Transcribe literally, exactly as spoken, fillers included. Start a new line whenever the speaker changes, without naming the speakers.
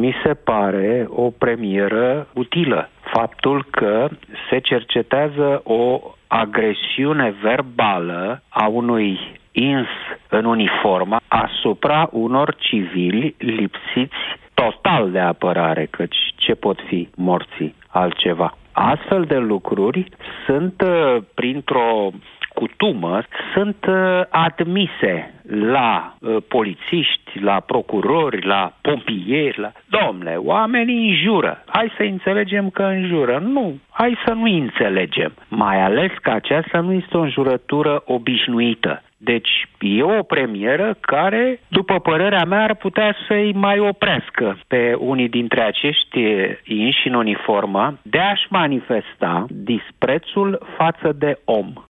mi se pare o premieră utilă. Faptul că se cercetează o agresiune verbală a unui ins în uniformă asupra unor civili lipsiți total de apărare, căci ce pot fi morții altceva? Astfel de lucruri sunt, printr-o cutumă, sunt admise la uh, polițiști, la procurori, la pompieri, la... Dom'le, oamenii înjură. Hai să înțelegem că înjură. Nu, hai să nu înțelegem. Mai ales că aceasta nu este o înjurătură obișnuită. Deci e o premieră care, după părerea mea, ar putea să-i mai oprească pe unii dintre acești inși în uniformă de a-și manifesta disprețul față de om.